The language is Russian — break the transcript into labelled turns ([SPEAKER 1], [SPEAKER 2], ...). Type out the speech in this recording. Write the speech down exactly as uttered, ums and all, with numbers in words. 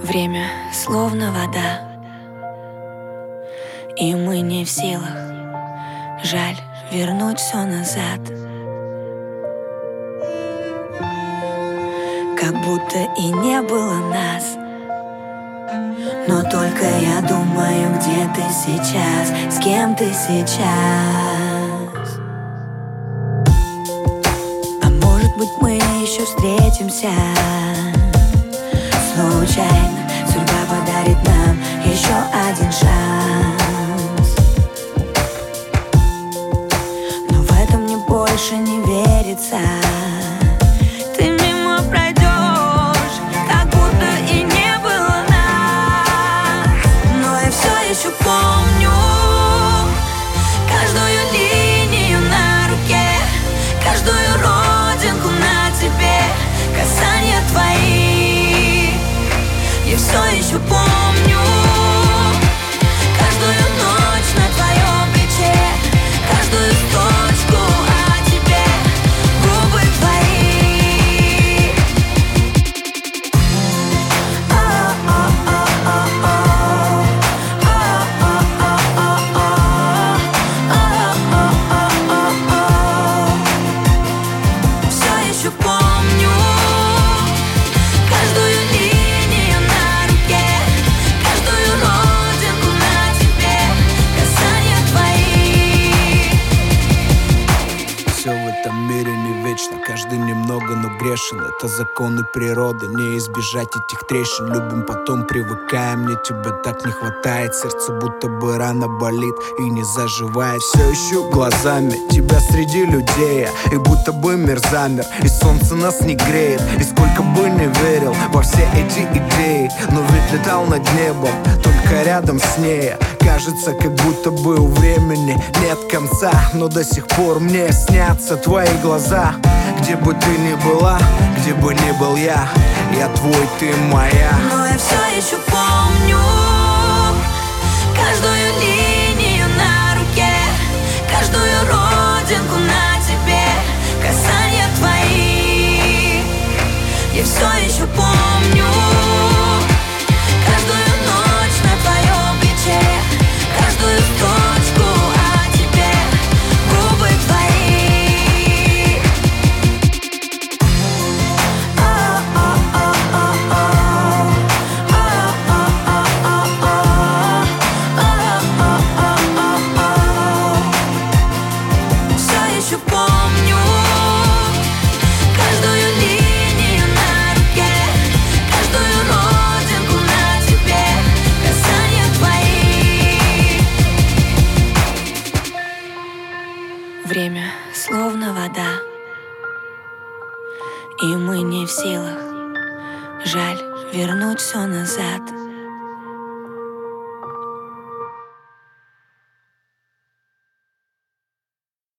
[SPEAKER 1] Время словно вода, и мы не в силах. Жаль вернуть все назад. Как будто и не было нас. Но только я думаю, где ты сейчас, с кем ты сейчас. А может быть, мы еще встретимся случайно. Судьба подарит нам еще один шанс. Но в этом мне больше не верится. Ты мимо пройдешь, как будто и не было нас. Но я все еще помню каждую линию на руке, каждую родинку на тебе, касания твои. Я все еще помню каждую ночь на твоем плече, каждую строчку о тебе, губы твои. Все еще помню каждую линию на руке, каждую родинку на тебе, касания твои.
[SPEAKER 2] Все в этом мире не вечно, каждый немного, но грешен. Это законы природы, не избежать этих трещин. Любим, потом привыкаем, мне тебя так не хватает. Сердце будто бы рано болит и не заживает. Все ищу глазами тебя среди людей, и будто бы мир замер, и солнце нас не греет. И сколько бы не верил во все эти идеи, но ведь летал над небом, только рядом с ней. Кажется, как будто бы у времени нет конца, но до сих пор мне снятся твои глаза. Где бы ты ни была, где бы ни был я, я твой, ты моя.
[SPEAKER 1] Но я все еще помню каждую линию на руке, каждую родинку на тебе, касания твои. Я все еще помню каждую ночь на твоем плече, каждую строчку о тебе, губы твои. Все еще помню каждую линию на руке, каждую родинку на тебе, касания твои. Время словно вода, и мы не в силах. Жаль вернуть все назад.